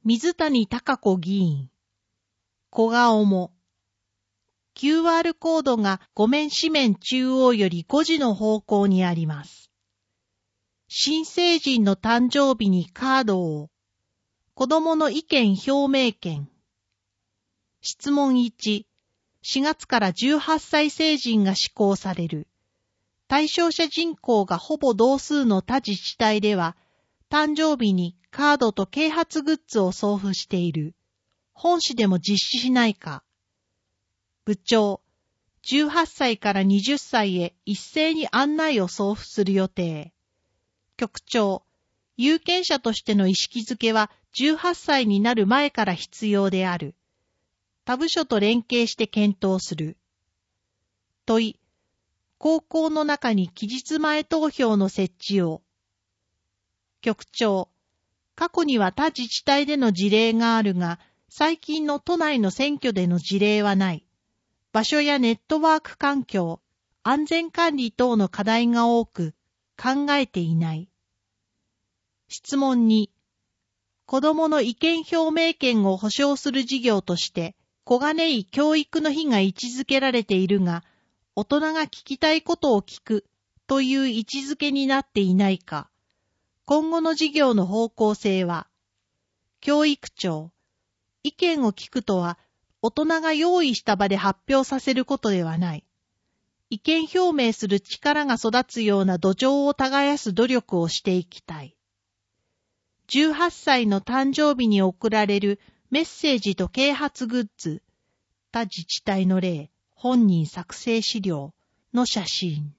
水谷貴子議員。小顔も。QR コードが5面紙面中央より5時の方向にあります。新成人の誕生日にカードを。子供の意見表明権。質問1。4月から18歳成人が施行される。対象者人口がほぼ同数の他自治体では、誕生日にカードと啓発グッズを送付している。本市でも実施しないか。部長、18歳から20歳へ一斉に案内を送付する予定。局長、有権者としての意識づけは18歳になる前から必要である。他部署と連携して検討する。問い、高校の中に期日前投票の設置を。局長、過去には他自治体での事例があるが、最近の都内の選挙での事例はない。場所やネットワーク環境、安全管理等の課題が多く、考えていない。質問2、子どもの意見表明権を保障する事業として、小金井教育の日が位置づけられているが、大人が聞きたいことを聞くという位置づけになっていないか。今後の事業の方向性は、教育長、意見を聞くとは、大人が用意した場で発表させることではない。意見表明する力が育つような土壌を耕す努力をしていきたい。18歳の誕生日に送られるメッセージと啓発グッズ、他自治体の例、本人作成資料の写真。